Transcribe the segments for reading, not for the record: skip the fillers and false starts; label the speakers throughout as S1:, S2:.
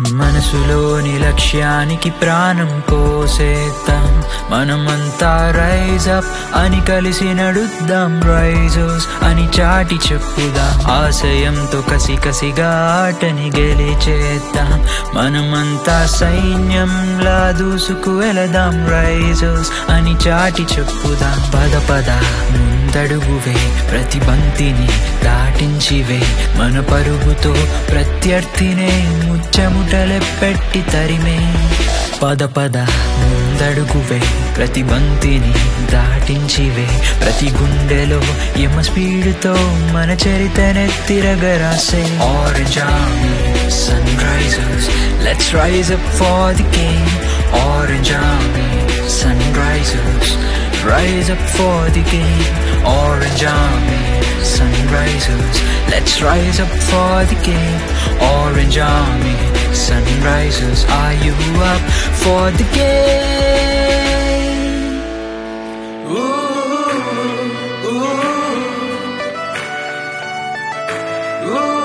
S1: మనసులోని లక్ష్యానికి ప్రాణం పోసేద్దాం, మనమంతా రైజ్ అప్ అని కలిసి నడుద్దాం, రైజర్స్ అని చాటి చెప్పుదాం, ఆశయంతో కసిగా ఆటని గెలిచేద్దాం, మనమంతా సైన్యంలా దూసుకు వెళదాం, రైజర్స్ అని చాటి చెప్పుదాం. పద పద ముందడుగువే, ప్రతి బంతిని దాటించివే, మన పరుగుతో ప్రత్యర్థినే ముచ్చముటలే పెట్టి తరిమే. పద పద ముందడుగువే, ప్రతి బంతిని దాటించివే, ప్రతి గుండెలో యమ స్పీడుతో మన చరితనే తిరగరాసే. Orange Army, Sunrisers, let's rise up for the game. Orange Army, Sunrisers, rise up for the game. Orange Army, Sunrisers, let's rise up for the game. Orange Army, Sunrisers, are you up for the game? Ooh, ooh, ooh, ooh.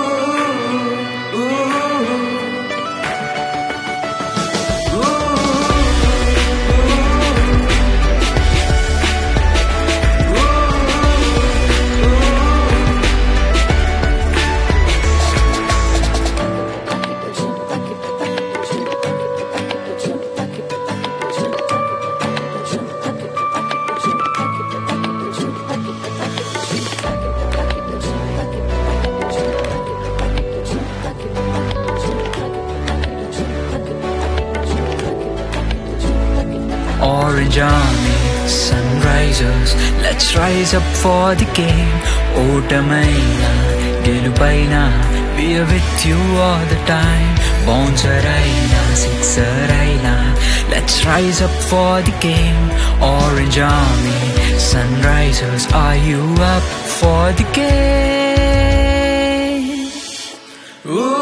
S1: Orange Army, Sunrisers, let's rise up for the game. ఓటమైనా గెలుపైనా, we are with you all the time. Bouncer అయినా sixer అయినా, let's rise up for the game. Orange Army, Sunrisers, are you up for the game? Ooh.